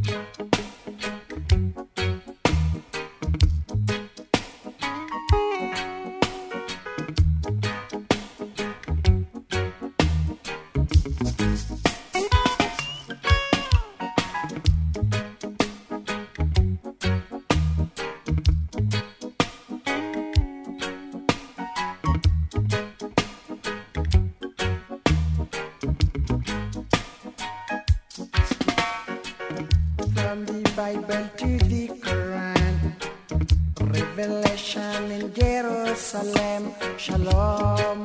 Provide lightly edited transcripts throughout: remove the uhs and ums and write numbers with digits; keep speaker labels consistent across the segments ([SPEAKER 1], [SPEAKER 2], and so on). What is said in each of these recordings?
[SPEAKER 1] From the Bible to the Quran, Revelation in Jerusalem, Shalom,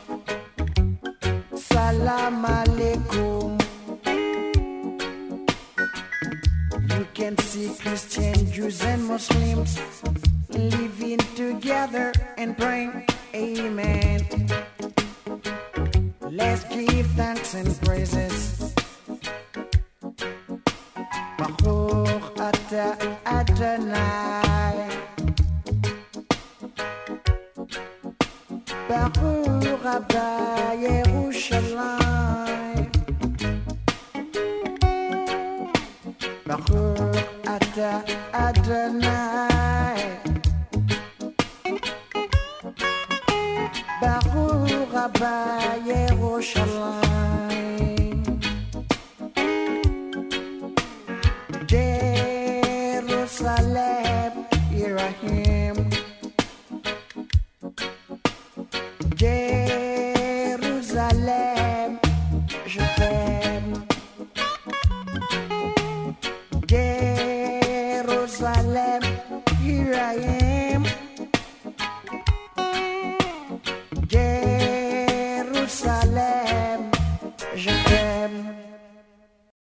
[SPEAKER 1] Salam Alaikum. You can see Christians, Jews and Muslims living together and praying, Amen. Let's give thanks and praises. Baruch Ata Adonai, Baruch Abba Yerushalayim, Baruch Ata Adonai, Baruch Abba Yerushalayim. Jerusalem, here I am.